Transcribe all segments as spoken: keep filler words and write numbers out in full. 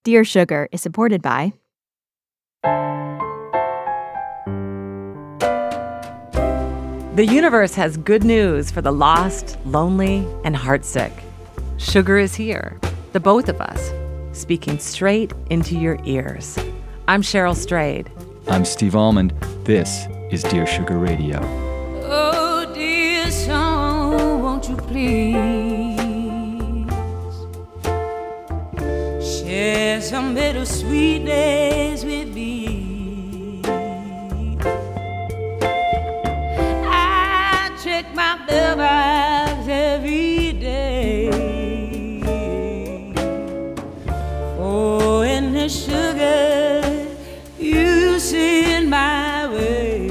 Dear Sugar is supported by The universe has good news for the lost, lonely, and heartsick. Sugar is here, the both of us, speaking straight into your ears. I'm Cheryl Strayed. I'm Steve Almond. This is Dear Sugar Radio. Oh, dear song, won't you please share some bittersweet days with me? I check my mailbox every day. Oh, and the sugar you send my way.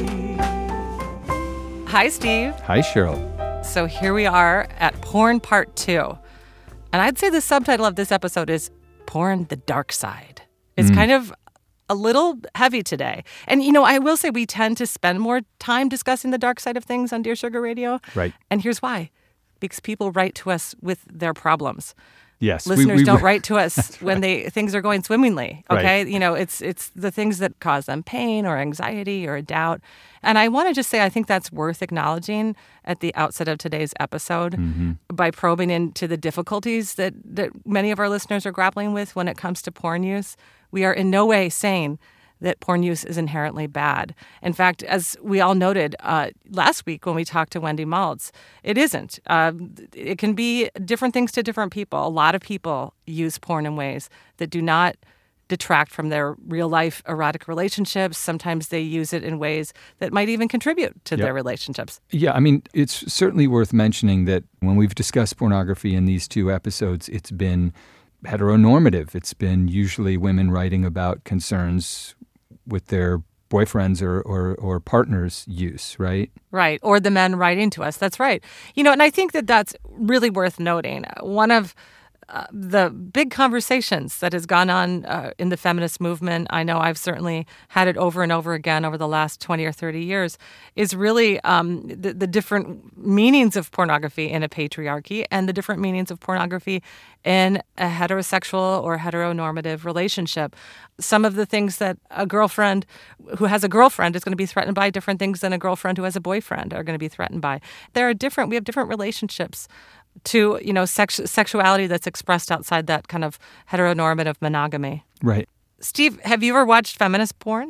Hi, Steve. Hi, Cheryl. So here we are at Porn Part two. And I'd say the subtitle of this episode is Porn: The Dark Side. It's mm. kind of a little heavy today. And, you know, I will say we tend to spend more time discussing the dark side of things on Dear Sugar Radio. Right. And here's why. Because people write to us with their problems. Yes. Listeners we, we, don't write to us when right. they things are going swimmingly, okay? Right. You know, it's it's the things that cause them pain or anxiety or doubt. And I want to just say I think that's worth acknowledging at the outset of today's episode mm-hmm. by probing into the difficulties that, that many of our listeners are grappling with when it comes to porn use. We are in no way saying that porn use is inherently bad. In fact, as we all noted uh, last week when we talked to Wendy Maltz, it isn't. Uh, it can be different things to different people. A lot of people use porn in ways that do not detract from their real-life erotic relationships. Sometimes they use it in ways that might even contribute to yep. their relationships. Yeah, I mean, it's certainly worth mentioning that when we've discussed pornography in these two episodes, it's been heteronormative. It's been usually women writing about concerns with their boyfriends or, or, or partners' use, right? Right, or the men writing to us. That's right. You know, and I think that that's really worth noting. One of uh, the big conversations that has gone on uh, in the feminist movement, I know I've certainly had it over and over again over the last twenty or thirty years, is really um, the, the different meanings of pornography in a patriarchy and the different meanings of pornography in a heterosexual or heteronormative relationship. Some of the things that a girlfriend who has a girlfriend is going to be threatened by, different things than a girlfriend who has a boyfriend are going to be threatened by. There are different, we have different relationships to, you know, sex, sexuality that's expressed outside that kind of heteronormative monogamy. Right. Steve, have you ever watched feminist porn?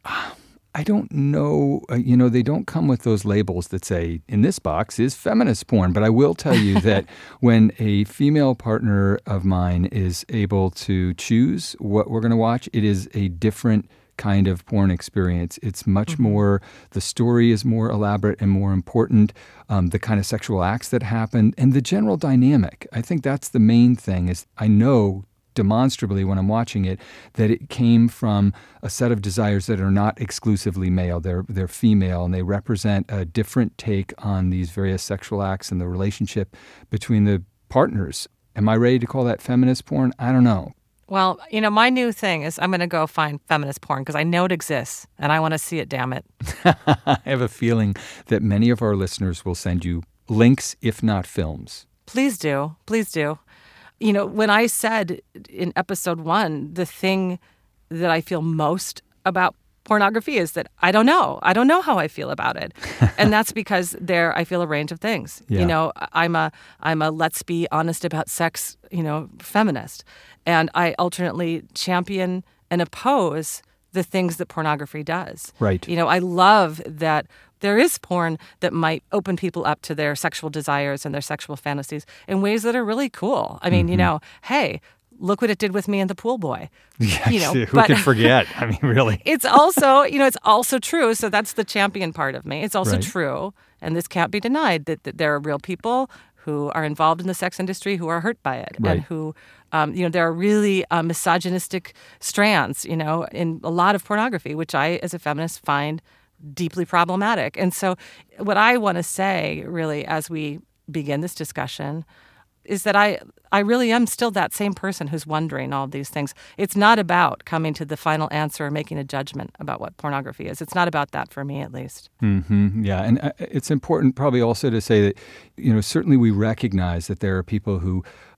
I don't know. Uh, you know, they don't come with those labels that say, in this box is feminist porn. But I will tell you that when a female partner of mine is able to choose what we're going to watch, it is a different kind of porn experience. It's much mm-hmm. more, the story is more elaborate and more important, um, the kind of sexual acts that happen, and the general dynamic. I think that's the main thing is I know demonstrably when I'm watching it that it came from a set of desires that are not exclusively male. They're they're female, and they represent a different take on these various sexual acts and the relationship between the partners. Am I ready to call that feminist porn? I don't know. Well, you know, my new thing is I'm going to go find feminist porn because I know it exists and I want to see it, damn it. I have a feeling that many of our listeners will send you links, if not films. Please do. Please do. You know, when I said in episode one, the thing that I feel most about pornography is that I don't know. I don't know how I feel about it. And that's because there I feel a range of things. Yeah. You know, I'm a I'm a let's be honest about sex, you know, feminist. And I alternately champion and oppose the things that pornography does. Right. You know, I love that there is porn that might open people up to their sexual desires and their sexual fantasies in ways that are really cool. I mean, mm-hmm. you know, hey, look what it did with me and the pool boy. Yeah, you know, who but can forget? I mean, really. It's also, you know, it's also true. So that's the champion part of me. It's also Right. true, and this can't be denied, that, that there are real people who are involved in the sex industry who are hurt by it, Right. and who, um, you know, there are really uh, misogynistic strands, you know, in a lot of pornography, which I, as a feminist, find deeply problematic. And so what I want to say, really, as we begin this discussion, is that I, I really am still that same person who's wondering all of these things. It's not about coming to the final answer or making a judgment about what pornography is. It's not about that for me, at least. Mm-hmm. Yeah, and uh, it's important probably also to say that, you know, certainly we recognize that there are people who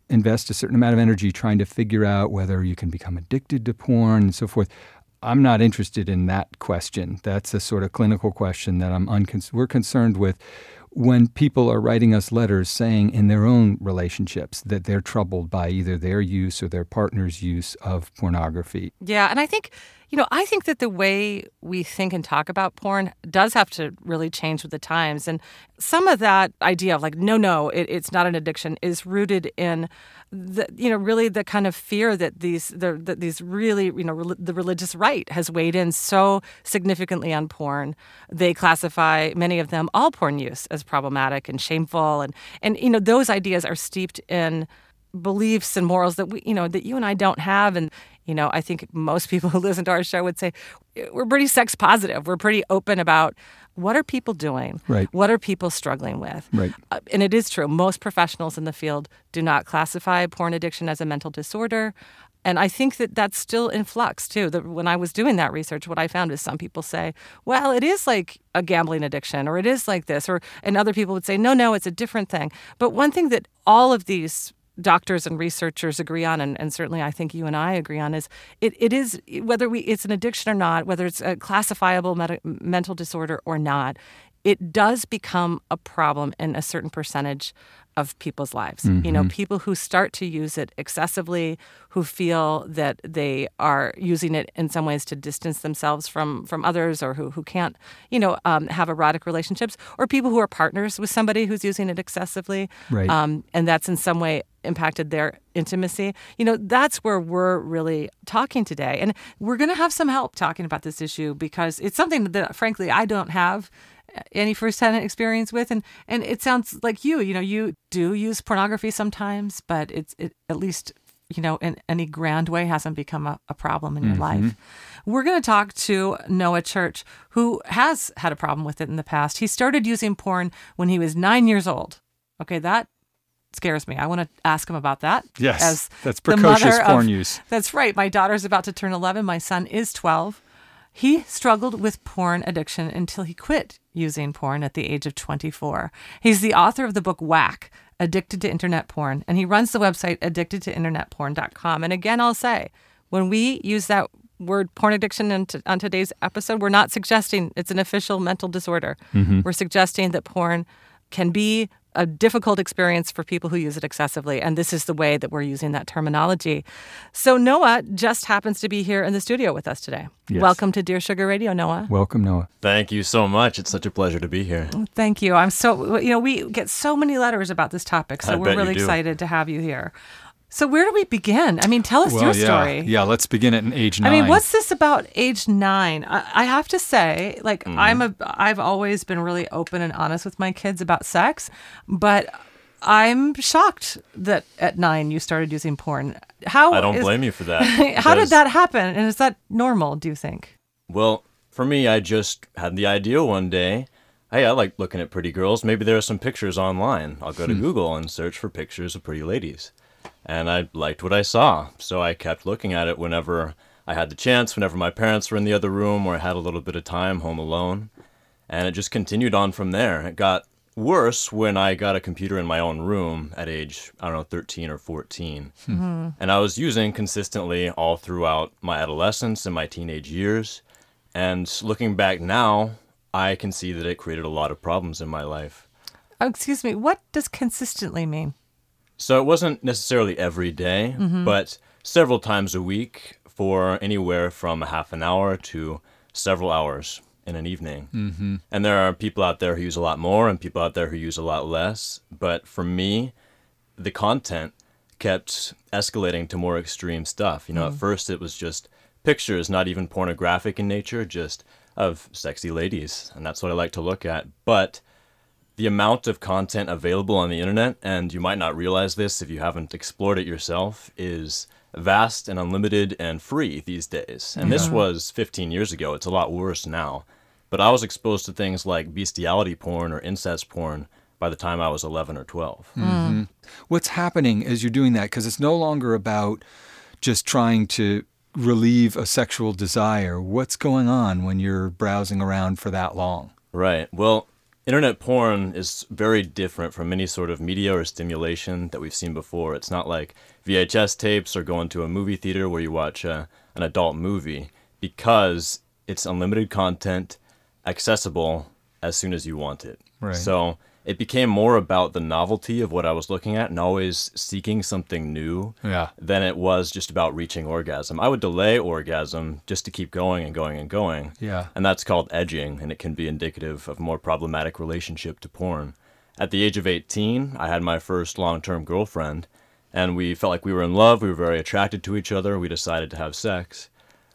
invest a certain amount of energy trying to figure out whether you can become addicted to porn and so forth. I'm not interested in that question. That's a sort of clinical question that I'm uncon- we're concerned with when people are writing us letters saying in their own relationships that they're troubled by either their use or their partner's use of pornography. Yeah, and I think, you know, I think that the way we think and talk about porn does have to really change with the times. And some of that idea of like, no, no, it, it's not an addiction is rooted in, the, you know, really the kind of fear that these, the, that these really, you know, re- the religious right has weighed in so significantly on porn. They classify many of them, all porn use, as problematic and shameful. And, and you know, those ideas are steeped in beliefs and morals that we, you know, that you and I don't have. And, you know, I think most people who listen to our show would say we're pretty sex positive. We're pretty open about what are people doing? Right. What are people struggling with? Right. Uh, and it is true. Most professionals in the field do not classify porn addiction as a mental disorder. And I think that that's still in flux, too. The, when I was doing that research, what I found is some people say, well, it is like a gambling addiction, or it is like this. Or and other people would say, no, no, it's a different thing. But one thing that all of these doctors and researchers agree on, and, and certainly I think you and I agree on, is it, it is, whether we it's an addiction or not, whether it's a classifiable med- mental disorder or not, it does become a problem in a certain percentage of people's lives. Mm-hmm. You know, people who start to use it excessively, who feel that they are using it in some ways to distance themselves from, from others, or who, who can't, you know, um, have erotic relationships, or people who are partners with somebody who's using it excessively. Right. Um, and that's in some way impacted their intimacy. You know, that's where we're really talking today. And we're going to have some help talking about this issue because it's something that, frankly, I don't have any first-hand experience with, and and it sounds like you, you know, you do use pornography sometimes, but it's it, at least, you know, in any grand way hasn't become a, a problem in your Mm-hmm. life. We're going to talk to Noah Church, who has had a problem with it in the past. He started using porn when he was nine years old. Okay, that scares me. I want to ask him about that. Yes, as that's the precocious mother of- porn use. That's right. My daughter's about to turn eleven. My son is twelve. He struggled with porn addiction until he quit using porn at the age of twenty-four. He's the author of the book Whack, Addicted to Internet Porn, and he runs the website addicted to internet porn dot com. And again, I'll say, when we use that word porn addiction in t- on today's episode, we're not suggesting it's an official mental disorder. Mm-hmm. We're suggesting that porn can be a difficult experience for people who use it excessively. And this is the way that we're using that terminology. So Noah just happens to be here in the studio with us today. Yes. Welcome to Dear Sugar Radio, Noah. Welcome, Noah. Thank you so much. It's such a pleasure to be here. Thank you. I'm so, you know, we get so many letters about this topic, so I we're bet you really do. excited to have you here. So where do we begin? I mean, tell us Well, your yeah, story. yeah. Let's begin at an age nine. I mean, what's this about age nine? I, I have to say, like, Mm-hmm. I'm a, I've always been really open and honest with my kids about sex, but I'm shocked that at nine you started using porn. How I don't is- blame you for that. How did because- that happen? And is that normal, do you think? Well, for me, I just had the idea one day. Hey, I like looking at pretty girls. Maybe there are some pictures online. I'll go to Google and search for pictures of pretty ladies. And I liked what I saw, so I kept looking at it whenever I had the chance, whenever my parents were in the other room or I had a little bit of time home alone. And it just continued on from there. It got worse when I got a computer in my own room at age, I don't know, thirteen or fourteen. Mm-hmm. And I was using consistently all throughout my adolescence and my teenage years. And looking back now, I can see that it created a lot of problems in my life. Oh, excuse me, what does consistently mean? So it wasn't necessarily every day, Mm-hmm. but several times a week for anywhere from a half an hour to several hours in an evening. Mm-hmm. And there are people out there who use a lot more and people out there who use a lot less. But for me, the content kept escalating to more extreme stuff. You know, mm. at first it was just pictures, not even pornographic in nature, just of sexy ladies. And that's what I like to look at. But the amount of content available on the internet, and you might not realize this if you haven't explored it yourself, is vast and unlimited and free these days. And this was fifteen years ago. It's a lot worse now. But I was exposed to things like bestiality porn or incest porn by the time I was eleven or twelve. Mm-hmm. What's happening as you're doing that? Because it's no longer about just trying to relieve a sexual desire. What's going on when you're browsing around for that long? Right. Well, internet porn is very different from any sort of media or stimulation that we've seen before. It's not like V H S tapes or going to a movie theater where you watch a, an adult movie, because it's unlimited content, accessible as soon as you want it. Right. So it became more about the novelty of what I was looking at and always seeking something new Yeah. than it was just about reaching orgasm. I would delay orgasm just to keep going and going and going. Yeah. And that's called edging, and it can be indicative of a more problematic relationship to porn. At the age of eighteen, I had my first long-term girlfriend, and we felt like we were in love. We were very attracted to each other. We decided to have sex.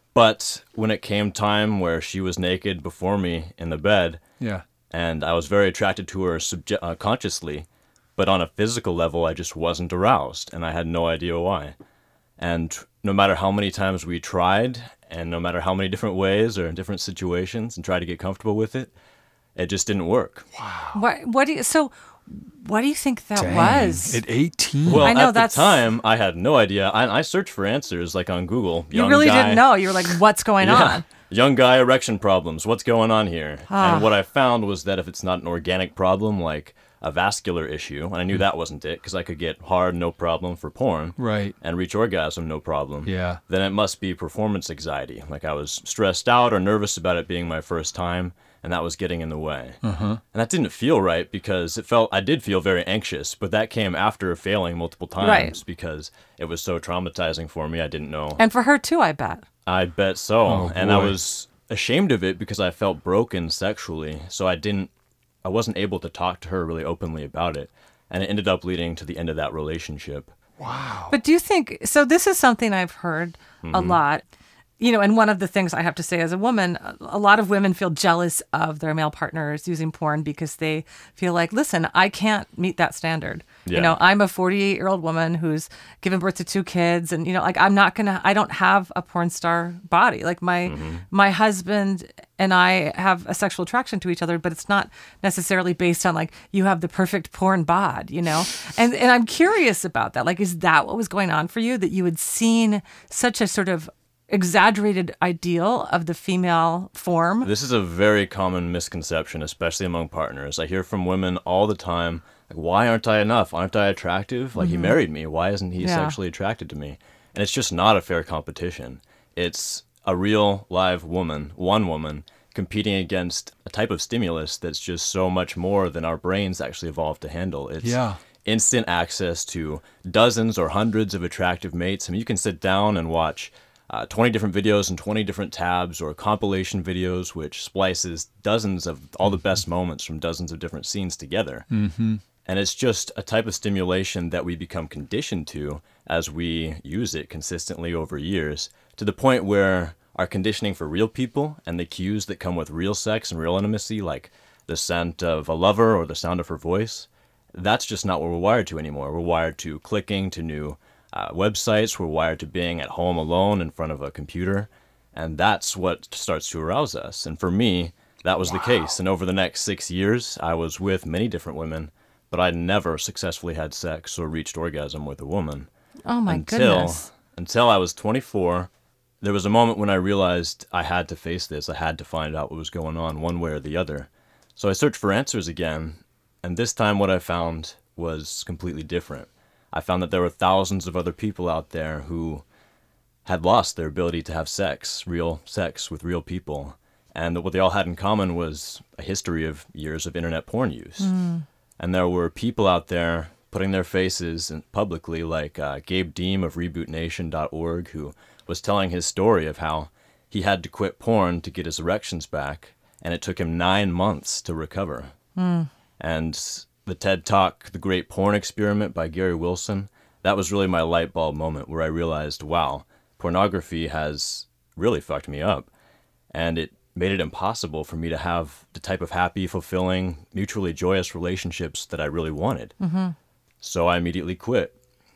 But when it came time where she was naked before me in the bed, Yeah. and I was very attracted to her subje- uh, consciously, but on a physical level, I just wasn't aroused, and I had no idea why. And no matter how many times we tried, and no matter how many different ways or in different situations and tried to get comfortable with it, it just didn't work. What what do you so what do you think that Dang. was? At eighteen? Well, I know at that's- the time, I had no idea. I, I searched for answers, like on Google. you Young really guy, didn't know. You were like, what's going Yeah. on? Young guy erection problems. What's going on here? Ah. And what I found was that if it's not an organic problem, like a vascular issue, and I knew that wasn't it, because I could get hard, no problem for porn, Right. and reach orgasm, no problem. Yeah. Then it must be performance anxiety. Like I was stressed out or nervous about it being my first time, and that was getting in the way. Uh-huh. And that didn't feel right, because it felt I did feel very anxious, but that came after failing multiple times Right. because it was so traumatizing for me. I didn't know. And for her too, I bet. I bet so. Oh, and I boy. was ashamed of it because I felt broken sexually. So I didn't, I wasn't able to talk to her really openly about it. And it ended up leading to the end of that relationship. But do you think so? This is something I've heard a lot. You know, and one of the things I have to say as a woman, a- a lot of women feel jealous of their male partners using porn because they feel like, listen, I can't meet that standard. You Yeah. know, I'm a forty-eight year old woman who's given birth to two kids, and you know, like I'm not gonna, I don't have a porn star body. Like my my husband and I have a sexual attraction to each other, but it's not necessarily based on like you have the perfect porn bod, you know. And and I'm curious about that. Like, is that what was going on for you, that you had seen such a sort of exaggerated ideal of the female form? This is a very common misconception, especially among partners. I hear from women all the time, like, why aren't I enough? Aren't I attractive? Like, he married me. Why isn't he Yeah. sexually attracted to me? And it's just not a fair competition. It's a real live woman, one woman, competing against a type of stimulus that's just so much more than our brains actually evolved to handle. It's Yeah. instant access to dozens or hundreds of attractive mates. I mean, you can sit down and watch uh, twenty different videos in twenty different tabs, or compilation videos which splices dozens of all the best moments from dozens of different scenes together. Mm-hmm. And it's just a type of stimulation that we become conditioned to as we use it consistently over years, to the point where our conditioning for real people and the cues that come with real sex and real intimacy, like the scent of a lover or the sound of her voice, that's just not what we're wired to anymore. We're wired to clicking to new uh, websites. We're wired to being at home alone in front of a computer. And that's what starts to arouse us. And for me, that was the case. And over the next six years, I was with many different women, but I never successfully had sex or reached orgasm with a woman. Oh my until, goodness. Until I was twenty-four, there was a moment when I realized I had to face this. I had to find out what was going on one way or the other. So I searched for answers again. And this time what I found was completely different. I found that there were thousands of other people out there who had lost their ability to have sex, real sex with real people. And that what they all had in common was a history of years of internet porn use. Mm. And there were people out there putting their faces in publicly, like uh, Gabe Deem of reboot nation dot org, who was telling his story of how he had to quit porn to get his erections back, and it took him nine months to recover. Mm. And the TED Talk, The Great Porn Experiment by Gary Wilson, that was really my light bulb moment where I realized, wow, pornography has really fucked me up. And it made it impossible for me to have the type of happy, fulfilling, mutually joyous relationships that I really wanted. Mm-hmm. So I immediately quit.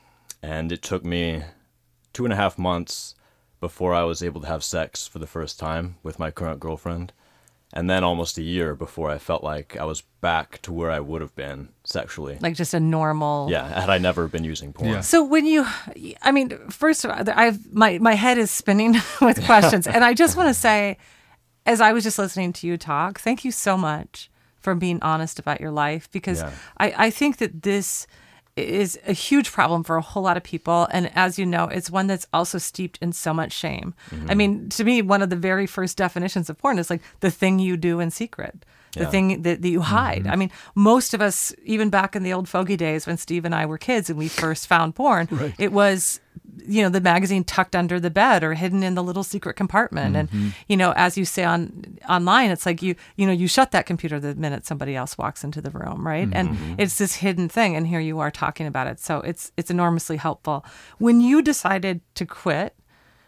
And it took me two and a half months before I was able to have sex for the first time with my current girlfriend. And then almost a year before I felt like I was back to where I would have been sexually. Like just a normal. Yeah, had I never been using porn. Yeah. So when you, I mean, first of all, I've my my head is spinning with questions, and I just want to say, as I was just listening to you talk, thank you so much from being honest about your life, because Yeah. I, I think that this is a huge problem for a whole lot of people. And as you know, it's one that's also steeped in so much shame. Mm-hmm. I mean, to me, one of the very first definitions of porn is like the thing you do in secret, the Yeah. thing that, that you hide. Mm-hmm. I mean, most of us, even back in the old fogey days when Steve and I were kids and we first found porn, Right. it was, you know, the magazine tucked under the bed or hidden in the little secret compartment. Mm-hmm. And, you know, as you say on online, it's like you, you know, you shut that computer the minute somebody else walks into the room, right? Mm-hmm. And it's this hidden thing, and here you are talking about it. So it's it's enormously helpful. When you decided to quit,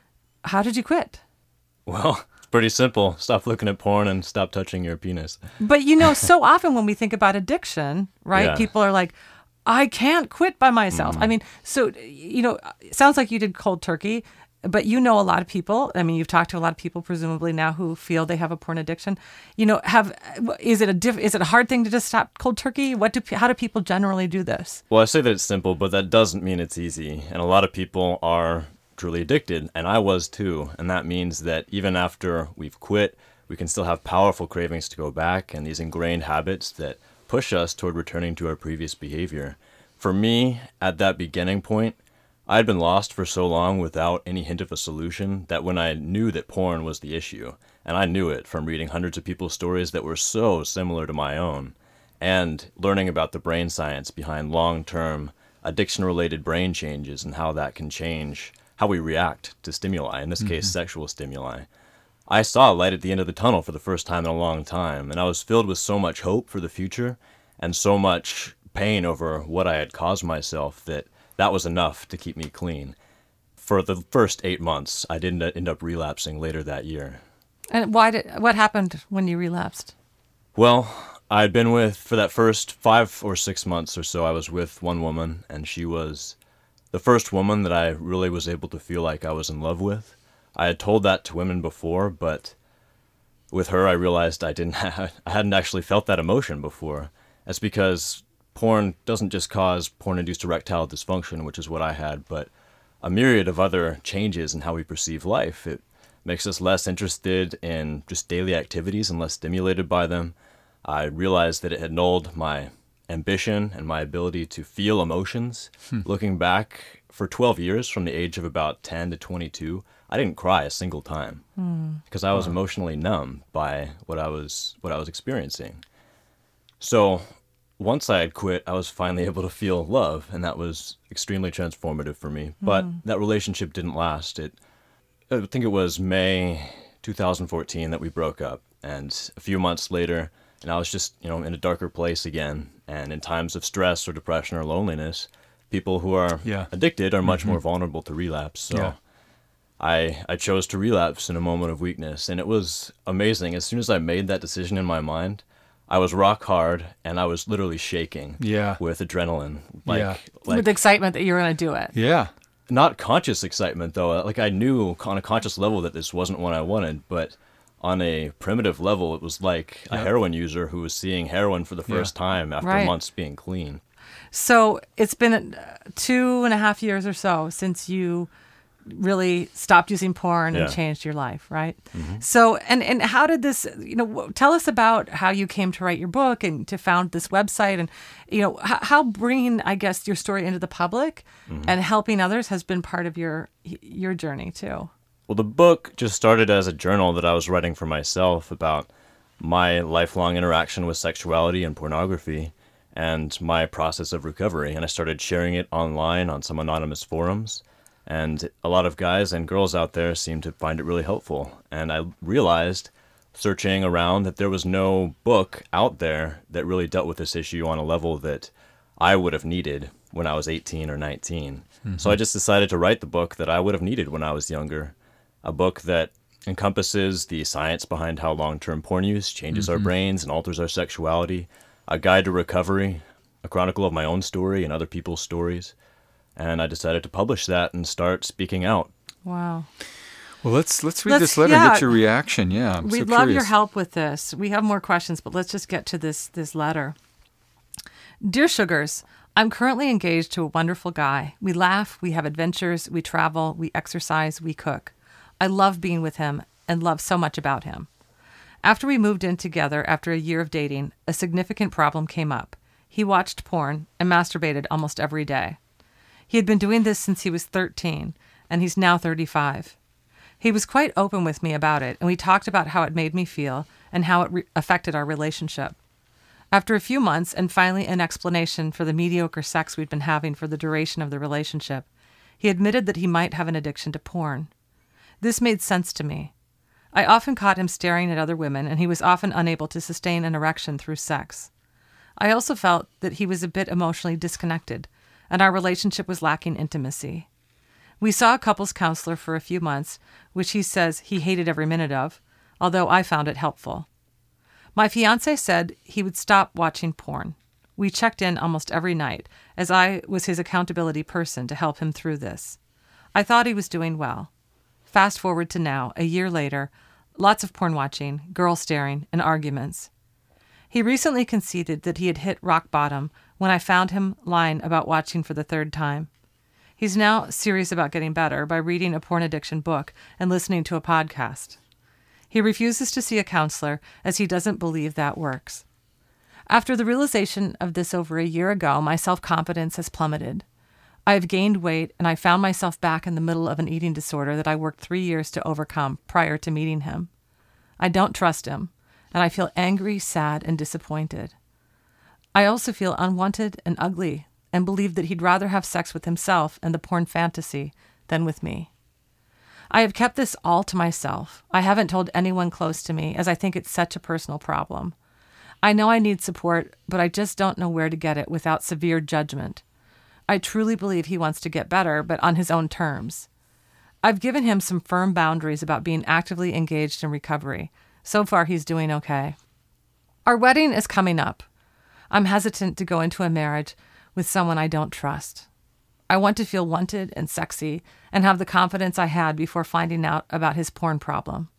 how did you quit? Well, it's pretty simple. Stop looking at porn and stop touching your penis. But you know, so often when we think about addiction, right? Yeah. People are like, I can't quit by myself. Mm. I mean, so, you know, it sounds like you did cold turkey, but you know a lot of people. I mean, you've talked to a lot of people presumably now who feel they have a porn addiction. You know, have is it a diff, is it a hard thing to just stop cold turkey? What do how do people generally do this? Well, I say that it's simple, but that doesn't mean it's easy. And a lot of people are truly addicted, and I was too. And that means that even after we've quit, we can still have powerful cravings to go back and these ingrained habits that push us toward returning to our previous behavior. For me, at that beginning point, I had been lost for so long without any hint of a solution that when I knew that porn was the issue, and I knew it from reading hundreds of people's stories that were so similar to my own, and learning about the brain science behind long-term addiction-related brain changes and how that can change how we react to stimuli, in this case, sexual stimuli, I saw a light at the end of the tunnel for the first time in a long time, and I was filled with so much hope for the future and so much pain over what I had caused myself that that was enough to keep me clean. For the first eight months, I didn't end up relapsing later that year. And why did what happened when you relapsed? Well, I'd been with, for that first five or six months or so, I was with one woman, and she was the first woman that I really was able to feel like I was in love with. I had told that to women before, but with her I realized I didn't have, I hadn't actually felt that emotion before. That's because porn doesn't just cause porn-induced erectile dysfunction, which is what I had, but a myriad of other changes in how we perceive life. It makes us less interested in just daily activities and less stimulated by them. I realized that it had nulled my ambition and my ability to feel emotions. Hmm. Looking back, for twelve years, from the age of about ten to twenty-two, I didn't cry a single time hmm. because I was wow. emotionally numb by what I was what I was experiencing. So once I had quit, I was finally able to feel love, and that was extremely transformative for me. Hmm. But that relationship didn't last. It, I think it was May two thousand fourteen that we broke up, and a few months later, and I was just, you know, in a darker place again. And in times of stress or depression or loneliness, people who are yeah. addicted are much mm-hmm. more vulnerable to relapse. So yeah. I I chose to relapse in a moment of weakness, and it was amazing. As soon as I made that decision in my mind, I was rock hard, and I was literally shaking yeah. with adrenaline. Like, yeah. like with excitement that you were going to do it. Yeah. Not conscious excitement, though. Like, I knew on a conscious level that this wasn't what I wanted, but on a primitive level, it was like a yeah. heroin user who was seeing heroin for the first yeah. time after right. months being clean. So it's been two and a half years or so since you really stopped using porn yeah. and changed your life, right? Mm-hmm. So, and, and how did this, you know, tell us about how you came to write your book and to found this website, and, you know, how, how bringing, I guess, your story into the public mm-hmm. and helping others has been part of your your journey too. Well, the book just started as a journal that I was writing for myself about my lifelong interaction with sexuality and pornography and my process of recovery. And I started sharing it online on some anonymous forums. And a lot of guys and girls out there seemed to find it really helpful. And I realized, searching around, that there was no book out there that really dealt with this issue on a level that I would have needed when I was eighteen or nineteen. Mm-hmm. So I just decided to write the book that I would have needed when I was younger. A book that encompasses the science behind how long-term porn use changes mm-hmm. our brains and alters our sexuality, a guide to recovery, a chronicle of my own story and other people's stories. And I decided to publish that and start speaking out. Wow. Well, let's let's read let's, this letter yeah. and get your reaction. Yeah, I'm We'd so love curious. your help with this. We have more questions, but let's just get to this this letter. Dear Sugars, I'm currently engaged to a wonderful guy. We laugh, we have adventures, we travel, we exercise, we cook. I love being with him and love so much about him. After we moved in together after a year of dating, a significant problem came up. He watched porn and masturbated almost every day. He had been doing this since he was thirteen, and he's now thirty-five. He was quite open with me about it, and we talked about how it made me feel and how it re- affected our relationship. After a few months, and finally an explanation for the mediocre sex we'd been having for the duration of the relationship, he admitted that he might have an addiction to porn. This made sense to me. I often caught him staring at other women, and he was often unable to sustain an erection through sex. I also felt that he was a bit emotionally disconnected, and our relationship was lacking intimacy. We saw a couples counselor for a few months, which he says he hated every minute of, although I found it helpful. My fiancé said he would stop watching porn. We checked in almost every night, as I was his accountability person to help him through this. I thought he was doing well. Fast forward to now, a year later, lots of porn watching, girl staring, and arguments. He recently conceded that he had hit rock bottom when I found him lying about watching for the third time. He's now serious about getting better by reading a porn addiction book and listening to a podcast. He refuses to see a counselor as he doesn't believe that works. After the realization of this over a year ago, my self-confidence has plummeted. I have gained weight, and I found myself back in the middle of an eating disorder that I worked three years to overcome prior to meeting him. I don't trust him, and I feel angry, sad, and disappointed. I also feel unwanted and ugly, and believe that he'd rather have sex with himself and the porn fantasy than with me. I have kept this all to myself. I haven't told anyone close to me, as I think it's such a personal problem. I know I need support, but I just don't know where to get it without severe judgment. I truly believe he wants to get better, but on his own terms. I've given him some firm boundaries about being actively engaged in recovery. So far, he's doing okay. Our wedding is coming up. I'm hesitant to go into a marriage with someone I don't trust. I want to feel wanted and sexy and have the confidence I had before finding out about his porn problem.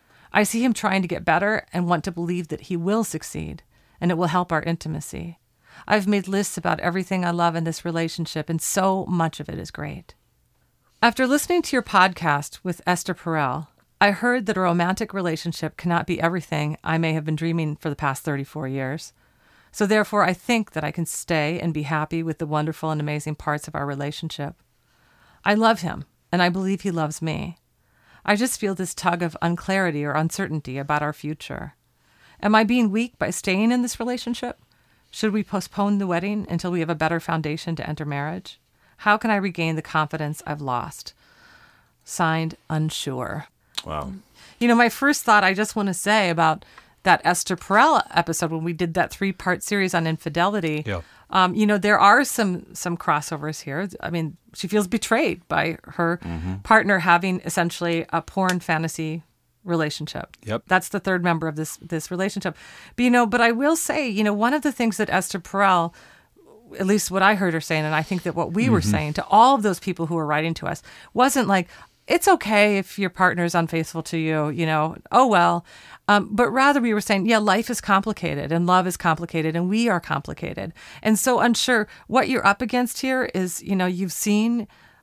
I see him trying to get better and want to believe that he will succeed, and it will help our intimacy. I've made lists about everything I love in this relationship, and so much of it is great. After listening to your podcast with Esther Perel, I heard that a romantic relationship cannot be everything I may have been dreaming for the past thirty-four years. So therefore, I think that I can stay and be happy with the wonderful and amazing parts of our relationship. I love him, and I believe he loves me. I just feel this tug of unclarity or uncertainty about our future. Am I being weak by staying in this relationship? Should we postpone the wedding until we have a better foundation to enter marriage? How can I regain the confidence I've lost? Signed, Unsure. Wow. You know, my first thought I just want to say about that Esther Perel episode when we did that three-part series on infidelity, Yeah. um, you know, there are some some crossovers here. I mean, she feels betrayed by her Mm-hmm. partner having essentially a porn fantasy relationship. Yep. That's the third member of this this relationship. But, you know, but I will say, you know, one of the things that Esther Perel, at least what I heard her saying, and I think that what we were saying to all of those people who were writing to us, wasn't like, it's okay if your partner is unfaithful to you, you know, oh, well. Um, but rather we were saying, yeah, life is complicated and love is complicated and we are complicated. And so Unsure, what you're up against here is, you know, you've seen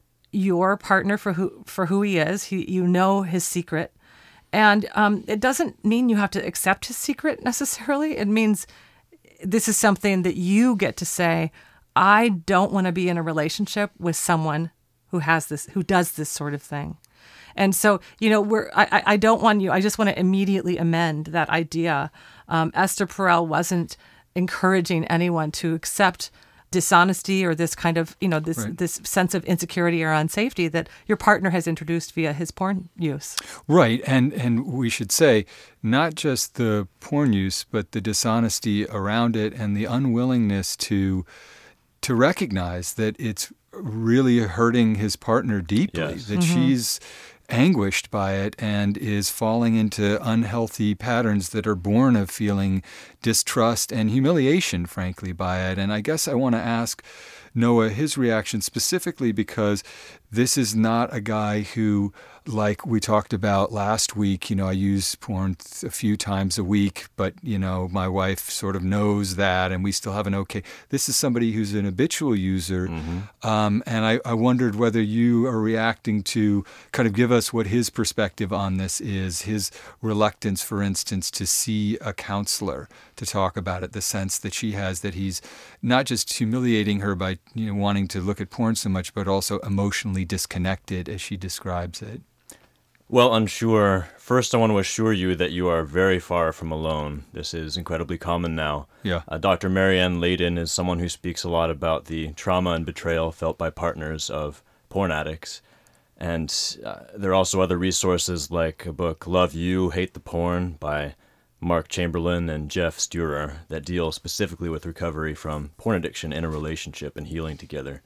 your partner for who for who he is. He, you know his secret. And um, it doesn't mean you have to accept his secret necessarily. It means this is something that you get to say, I don't want to be in a relationship with someone who has this, who does this sort of thing. And so, you know, we're, I, I don't want you, I just want to immediately amend that idea. Um, Esther Perel wasn't encouraging anyone to accept dishonesty or this kind of, you know, this Right. this sense of insecurity or unsafety that your partner has introduced via his porn use. Right, and and we should say not just the porn use, but the dishonesty around it and the unwillingness to to recognize that it's really hurting his partner deeply, Yes. that she's anguished by it and is falling into unhealthy patterns that are born of feeling distrust and humiliation, frankly, by it. And I guess I want to ask Noah his reaction specifically because this is not a guy who like we talked about last week, you know, I use porn th- a few times a week, but, you know, my wife sort of knows that and we still have an okay. This is somebody who's an habitual user. Mm-hmm. Um, and I, I wondered whether you are reacting to kind of give us what his perspective on this is, his reluctance, for instance, to see a counselor to talk about it, the sense that she has that he's not just humiliating her by, you know, wanting to look at porn so much, but also emotionally disconnected, as she describes it. Well, unsure. First, I want to assure you that you are very far from alone. This is incredibly common now. Yeah. Uh, Doctor Marianne Layden is someone who speaks a lot about the trauma and betrayal felt by partners of porn addicts. And uh, there are also other resources like a book, Love You, Hate the Porn, by Mark Chamberlain and Jeff Sturer, that deal specifically with recovery from porn addiction in a relationship and healing together.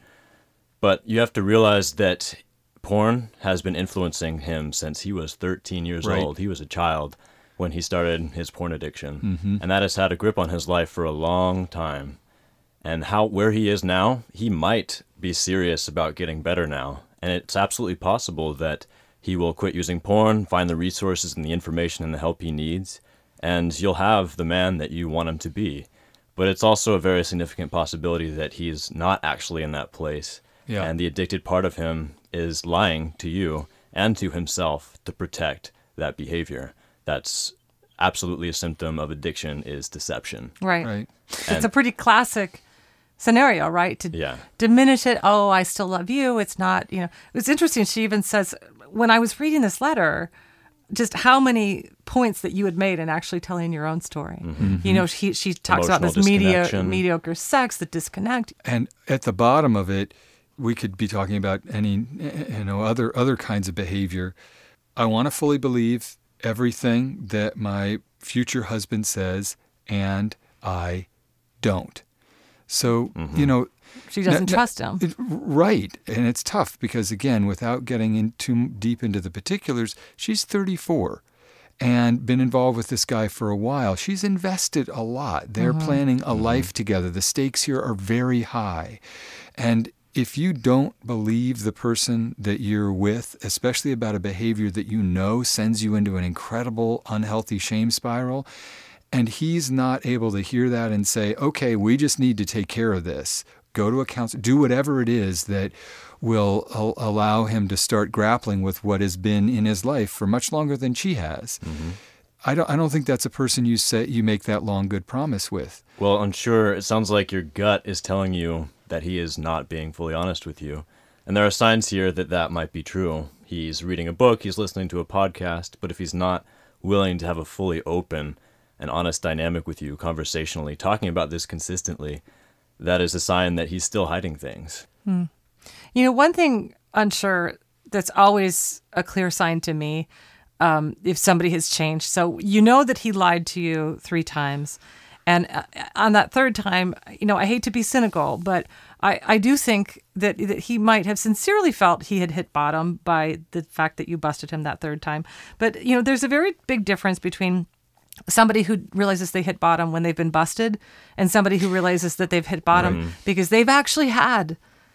But you have to realize that porn has been influencing him since he was thirteen years Right. old. He was a child when he started his porn addiction. Mm-hmm. And that has had a grip on his life for a long time. And how where he is now, he might be serious about getting better now. And it's absolutely possible that he will quit using porn, find the resources and the information and the help he needs, and you'll have the man that you want him to be. But it's also a very significant possibility that he's not actually in that place. Yeah. And the addicted part of him is lying to you and to himself to protect that behavior. That's absolutely a symptom of addiction, is deception. Right. Right. It's And- a pretty classic scenario, right? To Yeah. diminish it. Oh, I still love you. It's not, you know, it's interesting. She even says, when I was reading this letter, just how many points that you had made in actually telling your own story. Mm-hmm. You know, she, she talks about Emotional this media, disconnection. mediocre sex, the disconnect. And at the bottom of it, we could be talking about any, you know, other other kinds of behavior. I want to fully believe everything that my future husband says, and I don't. So, Mm-hmm. you know, She doesn't N- n- trust him. It, right. And it's tough because, again, without getting in too deep into the particulars, she's thirty-four and been involved with this guy for a while. She's invested a lot. They're planning a life together. The stakes here are very high. And if you don't believe the person that you're with, especially about a behavior that you know sends you into an incredible, unhealthy shame spiral, and he's not able to hear that and say, okay, we just need to take care of this. Go to a counselor, do whatever it is that will al- allow him to start grappling with what has been in his life for much longer than she has. Mm-hmm. I don't I don't think that's a person you say you make that long good promise with. Well, unsure, it sounds like your gut is telling you that he is not being fully honest with you. And there are signs here that that might be true. He's reading a book, he's listening to a podcast, but if he's not willing to have a fully open and honest dynamic with you conversationally, talking about this consistently, that is a sign that he's still hiding things. Hmm. You know, one thing, unsure, that's always a clear sign to me, um, if somebody has changed. So you know that he lied to you three times. And uh, on that third time, you know, I hate to be cynical, but I, I do think that, that he might have sincerely felt he had hit bottom by the fact that you busted him that third time. But, you know, there's a very big difference between somebody who realizes they hit bottom when they've been busted and somebody who realizes that they've hit bottom Mm. because they've actually had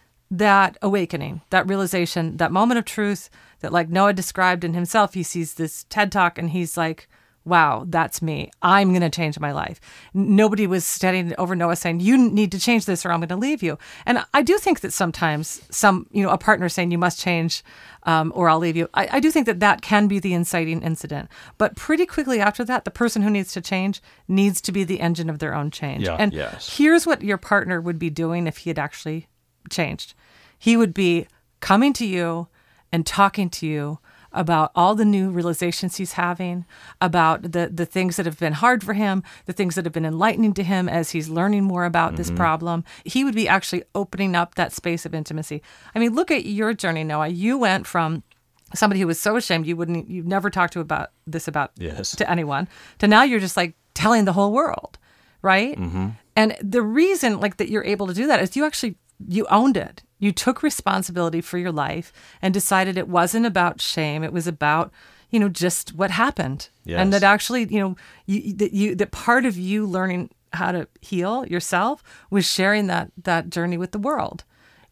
that awakening, that realization, that moment of truth that, like Noah described in himself, he sees this TED Talk and he's like, wow, that's me. I'm going to change my life. Nobody was standing over Noah saying, you need to change this or I'm going to leave you. And I do think that sometimes some, you know, a partner saying you must change um, or I'll leave you. I, I do think that that can be the inciting incident. But pretty quickly after that, the person who needs to change needs to be the engine of their own change. Yeah. And Yes. here's what your partner would be doing if he had actually changed. He would be coming to you and talking to you about all the new realizations he's having, about the, the things that have been hard for him, the things that have been enlightening to him as he's learning more about mm-hmm. this problem. He would be actually opening up that space of intimacy. I mean, look at your journey, Noah. You went from somebody who was so ashamed you wouldn't, you never talked to about this about Yes. to anyone, to now you're just like telling the whole world, right? Mm-hmm. And the reason like that you're able to do that is you actually, you owned it. You took responsibility for your life and decided it wasn't about shame. It was about, you know, just what happened. Yes. And that actually, you know, you, that you, that part of you learning how to heal yourself was sharing that, that journey with the world.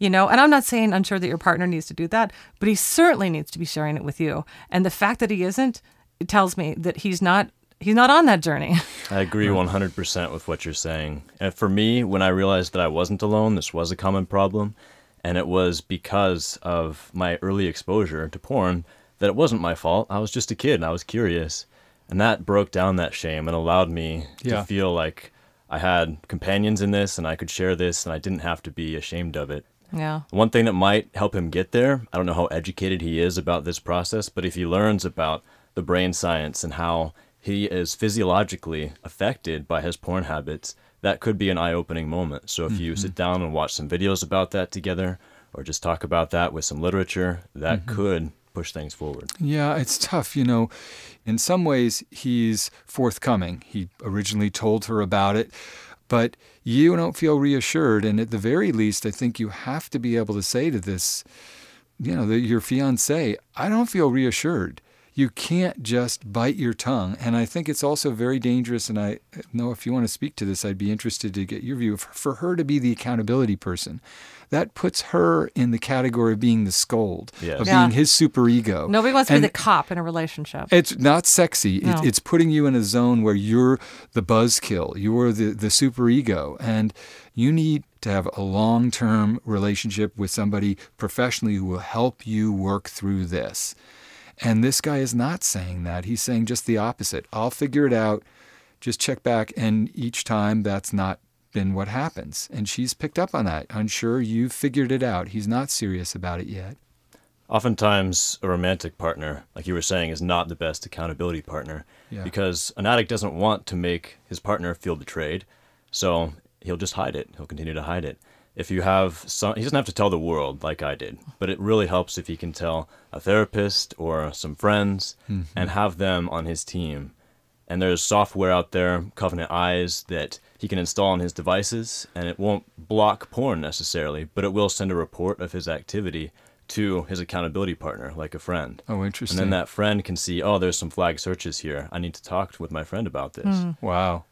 You know, and I'm not saying unsure that your partner needs to do that, but he certainly needs to be sharing it with you. And the fact that he isn't, it tells me that he's not he's not on that journey. I agree one hundred percent with what you're saying. And for me, when I realized that I wasn't alone, this was a common problem, and it was because of my early exposure to porn, that it wasn't my fault. I was just a kid and I was curious. And that broke down that shame and allowed me Yeah. to feel like I had companions in this and I could share this and I didn't have to be ashamed of it. Yeah. One thing that might help him get there, I don't know how educated he is about this process, but if he learns about the brain science and how he is physiologically affected by his porn habits, that could be an eye-opening moment. So if mm-hmm. you sit down and watch some videos about that together, or just talk about that with some literature, that mm-hmm. could push things forward. Yeah, it's tough. You know, in some ways, he's forthcoming. He originally told her about it, but you don't feel reassured. And at the very least, I think you have to be able to say to this, you know, the, your fiancé, I don't feel reassured. You can't just bite your tongue. And I think it's also very dangerous, and I know if you want to speak to this, I'd be interested to get your view, for her to be the accountability person. That puts her in the category of being the scold, yes. of yeah. being his superego. Nobody wants to and be the cop in a relationship. It's not sexy. No. It, it's putting you in a zone where you're the buzzkill. You're the, the superego. And you need to have a long-term relationship with somebody professionally who will help you work through this. And this guy is not saying that. He's saying just the opposite. I'll figure it out. Just check back. And each time that's not been what happens. And she's picked up on that. Unsure, you've figured it out. He's not serious about it yet. Oftentimes, a romantic partner, like you were saying, is not the best accountability partner Yeah. because an addict doesn't want to make his partner feel betrayed. So he'll just hide it. He'll continue to hide it. If you have some, he doesn't have to tell the world like I did, but it really helps if he can tell a therapist or some friends mm-hmm. and have them on his team. And there's software out there, Covenant Eyes, that he can install on his devices, and it won't block porn necessarily, but it will send a report of his activity to his accountability partner, like a friend. Oh, interesting. And then that friend can see, oh, there's some flag searches here. I need to talk with my friend about this. Mm. Wow.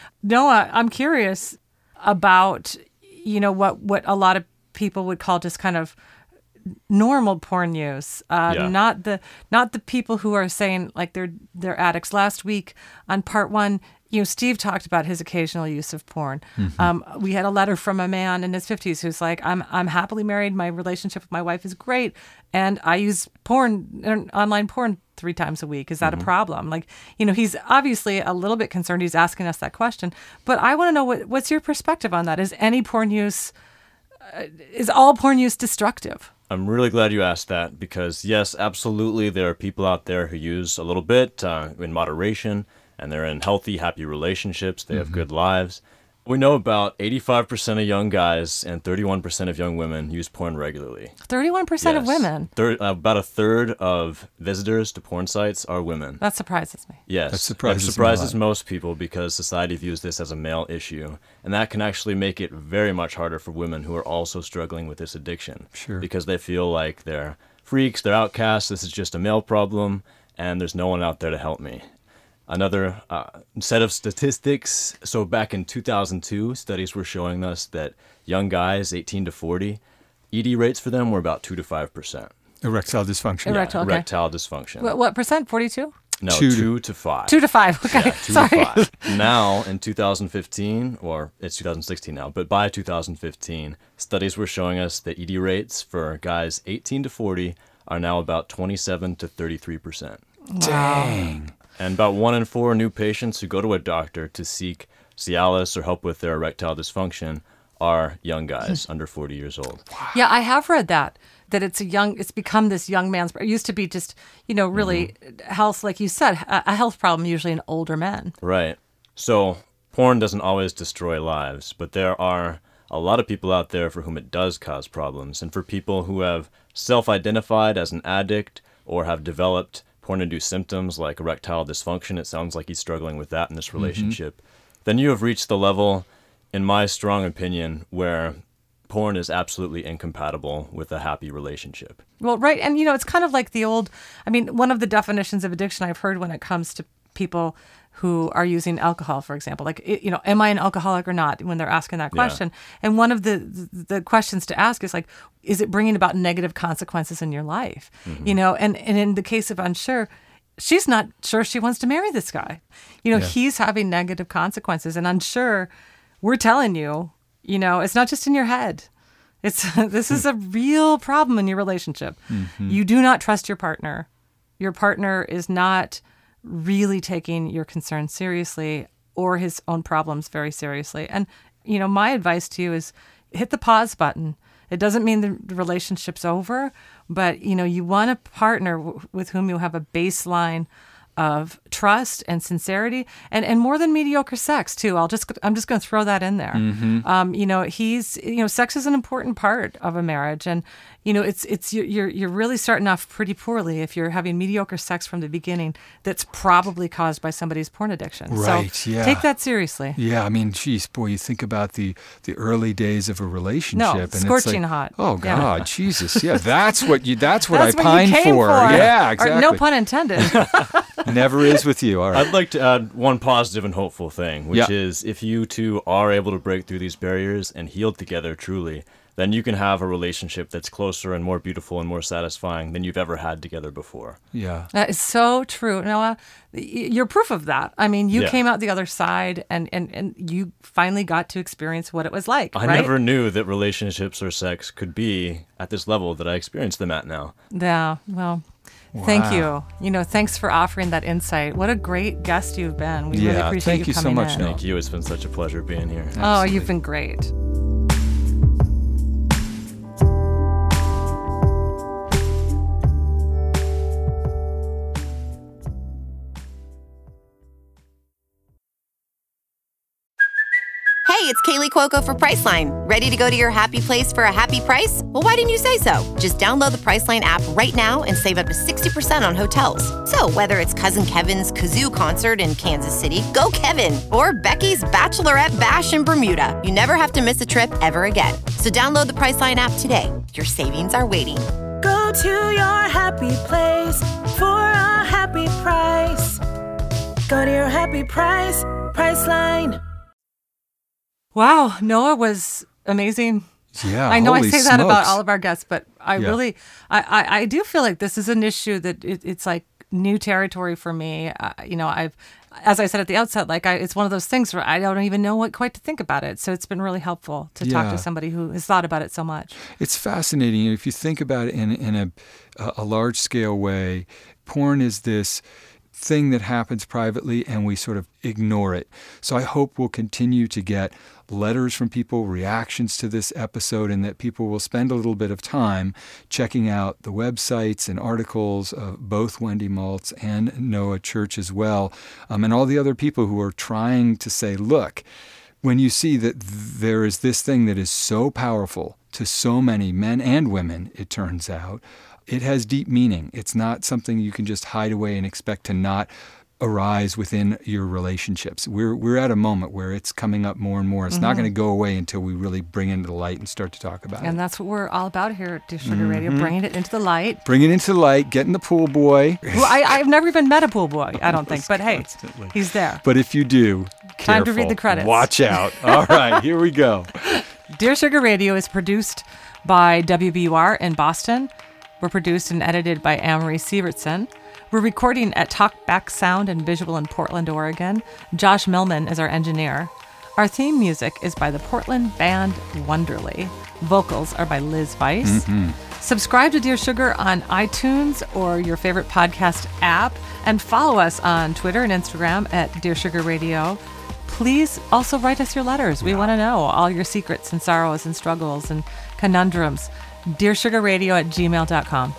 Noah, I'm curious about, you know, what, what a lot of people would call just kind of normal porn use, uh, Yeah. not the not the people who are saying like they're they're addicts. Last week on part one, you know, Steve talked about his occasional use of porn. Mm-hmm. Um, we had a letter from a man in his fifties who's like, I'm I'm happily married. My relationship with my wife is great, and I use porn, online porn, three times a week. Is that mm-hmm. a problem? Like, you know, he's obviously a little bit concerned. He's asking us that question, but I want to know what what's your perspective on that? Is any porn use uh, is all porn use destructive? I'm really glad you asked that because, yes, absolutely, there are people out there who use a little bit uh, in moderation, and they're in healthy, happy relationships. They mm-hmm. have good lives. We know about eighty-five percent of young guys and thirty-one percent of young women use porn regularly. thirty-one percent Yes. of women? Thir- about a third of visitors to porn sites are women. That surprises me. Yes, That surprises me a surprises lot. most people because society views this as a male issue. And that can actually make it very much harder for women who are also struggling with this addiction. Sure. Because they feel like they're freaks, they're outcasts, this is just a male problem, and there's no one out there to help me. Another uh, set of statistics. So back in two thousand two, studies were showing us that young guys, eighteen to forty, E D rates for them were about two to five percent. Erectile dysfunction. Erectile. Okay. Erectile dysfunction. What, what percent? forty-two? No, Two two, to- to five. Two to five. Okay. Yeah, two Sorry. to five. Now, in two thousand fifteen, or it's two thousand sixteen now, but by two thousand fifteen, studies were showing us that E D rates for guys eighteen to forty are now about twenty-seven to thirty-three percent. Dang. And about one in four new patients who go to a doctor to seek Cialis or help with their erectile dysfunction are young guys under forty years old. Yeah, I have read that, that it's a young, it's become this young man's, it used to be just, you know, really mm-hmm. health, like you said, a, a health problem usually in older men. Right. So porn doesn't always destroy lives, but there are a lot of people out there for whom it does cause problems. And for people who have self-identified as an addict or have developed porn-induced symptoms like erectile dysfunction, it sounds like he's struggling with that in this relationship, mm-hmm. then you have reached the level, in my strong opinion, where porn is absolutely incompatible with a happy relationship. Well, right. And, you know, it's kind of like the old, I mean, one of the definitions of addiction I've heard when it comes to people who are using alcohol, for example, like, it- you know, am I an alcoholic or not, when they're asking that Yeah. question. And one of the, the the questions to ask is like, is it bringing about negative consequences in your life? You know, and, and in the case of unsure, she's not sure she wants to marry this guy. You know, Yeah. he's having negative consequences, and unsure, we're telling you, you know, it's not just in your head. It's this is a real problem in your relationship. You do not trust your partner. Your partner is not really taking your concerns seriously, or his own problems very seriously. And, you know, my advice to you is hit the pause button. It doesn't mean the the relationship's over, but, you know, you want a partner w- with whom you have a baseline of trust and sincerity, and, and more than mediocre sex too. I'll just I'm just going to throw that in there. Um, you know, he's you know, sex is an important part of a marriage, and you know, it's it's you're you're you're really starting off pretty poorly if you're having mediocre sex from the beginning. That's probably caused by somebody's porn addiction. Right, So yeah. take that seriously. Yeah, I mean, geez, boy, you think about the the early days of a relationship, and scorching it's like, hot. Oh Yeah. God, Jesus, yeah, that's what you that's what That's I what you pine came for. for. Yeah, Or, exactly. no pun intended. Never is with you. All right. I'd like to add one positive and hopeful thing, which Yeah. is if you two are able to break through these barriers and heal together truly, then you can have a relationship that's closer and more beautiful and more satisfying than you've ever had together before. Yeah. That is so true, Noah. y- You're proof of that. I mean, you Yeah. came out the other side, and, and, and you finally got to experience what it was like. I right? never knew that relationships or sex could be at this level that I experience them at now. Yeah. Well, thank Wow. you. You know, thanks for offering that insight. What a great guest you've been. We really Yeah, appreciate thank you so coming much, in. Noah. Thank you. It's been such a pleasure being here. Oh, you've been great. Hey, it's Kaylee Cuoco for Priceline. Ready to go to your happy place for a happy price? Well, why didn't you say so? Just download the Priceline app right now and save up to sixty percent on hotels. So whether it's Cousin Kevin's Kazoo Concert in Kansas City, go Kevin, or Becky's Bachelorette Bash in Bermuda, you never have to miss a trip ever again. So download the Priceline app today. Your savings are waiting. Go to your happy place for a happy price. Go to your happy price, Priceline. Wow, Noah was amazing. Yeah. I know I holy say that about smokes. all of our guests, but I Yeah. really, I, I, I do feel like this is an issue that it, it's like new territory for me. Uh, you know, I've, as I said at the outset, like I, it's one of those things where I don't even know what quite to think about it. So it's been really helpful to talk Yeah. to somebody who has thought about it so much. It's fascinating. If you think about it in, in a, a large scale way, porn is this thing that happens privately and we sort of ignore it. So I hope we'll continue to get letters from people, reactions to this episode, and that people will spend a little bit of time checking out the websites and articles of both Wendy Maltz and Noah Church as well, um, and all the other people who are trying to say, look, when you see that there is this thing that is so powerful to so many men and women, it turns out, it has deep meaning. It's not something you can just hide away and expect to not arise within your relationships. We're we're at a moment where it's coming up more and more. It's not going to go away until we really bring it into the light and start to talk about And it. that's what we're all about here at Dear Sugar Radio, bringing it into the light. Bring it into the light, getting the pool boy. Well, I, I've never even met a pool boy, I don't think, but hey, he's there. But if you do, Time to read careful. the credits. Watch out. All right, here we go. Dear Sugar Radio is produced by W B U R in Boston. We're produced and edited by Amory Sievertson. We're recording at Talkback Sound and Visual in Portland, Oregon. Josh Millman is our engineer. Our theme music is by the Portland band Wonderly. Vocals are by Liz Weiss. Subscribe to Dear Sugar on iTunes or your favorite podcast app, and follow us on Twitter and Instagram at Dear Sugar Radio. Please also write us your letters. We want to know all your secrets and sorrows and struggles and conundrums. Dear Sugar Radio at gmail dot com.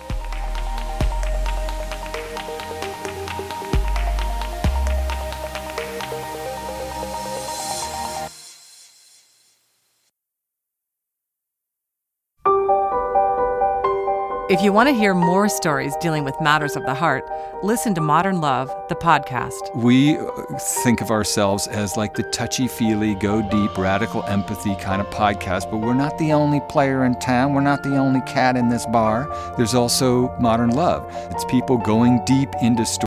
If you want to hear more stories dealing with matters of the heart, listen to Modern Love, the podcast. We uh, think of ourselves as like the touchy-feely, go deep, radical empathy kind of podcast, but we're not the only player in town. We're not the only cat in this bar. There's also Modern Love. It's people going deep into stories.